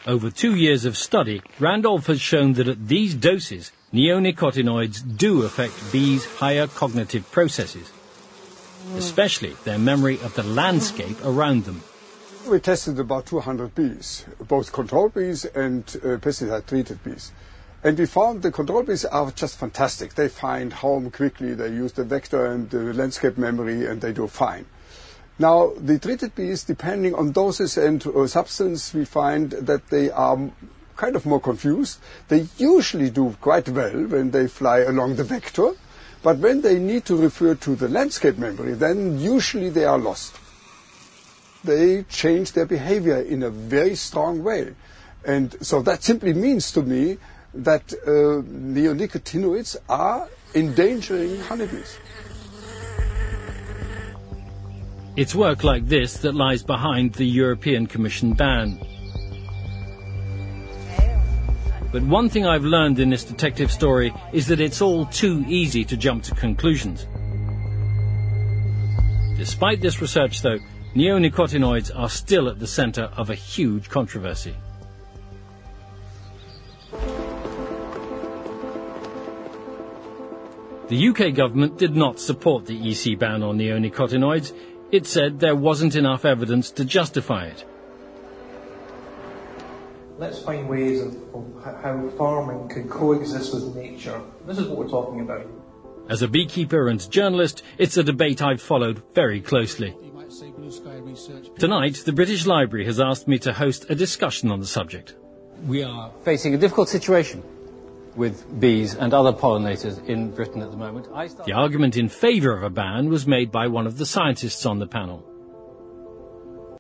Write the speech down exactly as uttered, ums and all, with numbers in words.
Over two years of study, Randolph has shown that at these doses, neonicotinoids do affect bees' higher cognitive processes, especially their memory of the landscape around them. We tested about two hundred bees, both control bees and uh, pesticide-treated bees. And we found the control bees are just fantastic. They find home quickly, they use the vector and the landscape memory, and they do fine. Now, the treated bees, depending on doses and uh, substance, we find that they are kind of more confused. They usually do quite well when they fly along the vector, but when they need to refer to the landscape memory, then usually they are lost. They change their behavior in a very strong way. And so that simply means to me that uh, neonicotinoids are endangering honeybees. It's work like this that lies behind the European Commission ban. But one thing I've learned in this detective story is that it's all too easy to jump to conclusions. Despite this research, though, neonicotinoids are still at the centre of a huge controversy. The U K government did not support the E C ban on neonicotinoids. It said there wasn't enough evidence to justify it. Let's find ways of, of how farming can coexist with nature. This is what we're talking about. As a beekeeper and journalist, it's a debate I've followed very closely. Tonight, the British Library has asked me to host a discussion on the subject. We are facing a difficult situation with bees and other pollinators in Britain at the moment. I the argument in favour of a ban was made by one of the scientists on the panel.